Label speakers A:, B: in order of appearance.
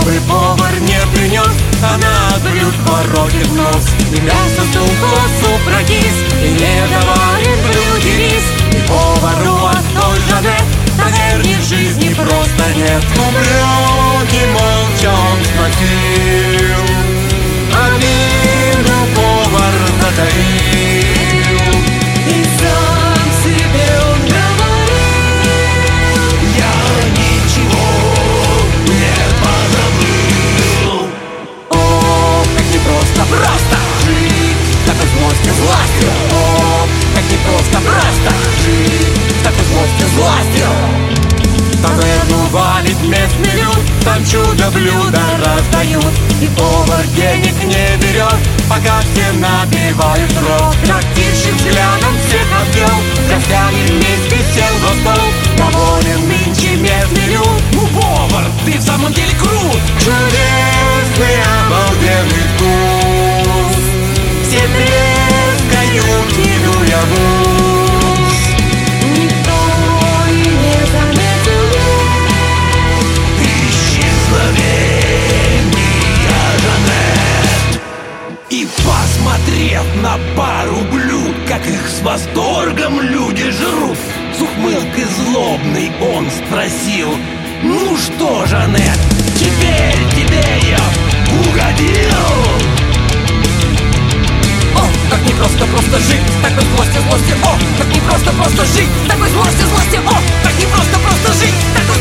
A: бы повар не принес, она от блюд воротит нос. И мясо тухло, суп прокис, и не доварен блюде рис. И повару от той Жанет, наверное, в жизни просто нет. Упреки молча он сносил, обиду повар затаил. И сам себе он говорил: я ничего не позабыл. О, как непросто, просто жить с такой злостью, властью. О, как непросто, просто жить с такой злостью, властью. Таверну валит местный люд, там чудо-блюда раздают. И повар денег не берет, пока все набивают рот. Трактирщик взглядом всех обвел, гостями вместе сел за стол. Доволен нынче местный люд.
B: Ну, повар, ты в самом деле крут!
A: Чудесный, обалденный вкус. Все трескают, минуя вкус. Никто и не заметил
B: Исчезновение Жанет. И посмотрев на пару блюд, как их с восторгом люди жрут, с ухмылкой злобной он спросил: ну что, Жанет, теперь тебе я угодил?
A: О, как непросто просто жить с такой злостью, злостью. О, как непросто просто жить с такой злостью, злостью. О, как непросто просто жить с такой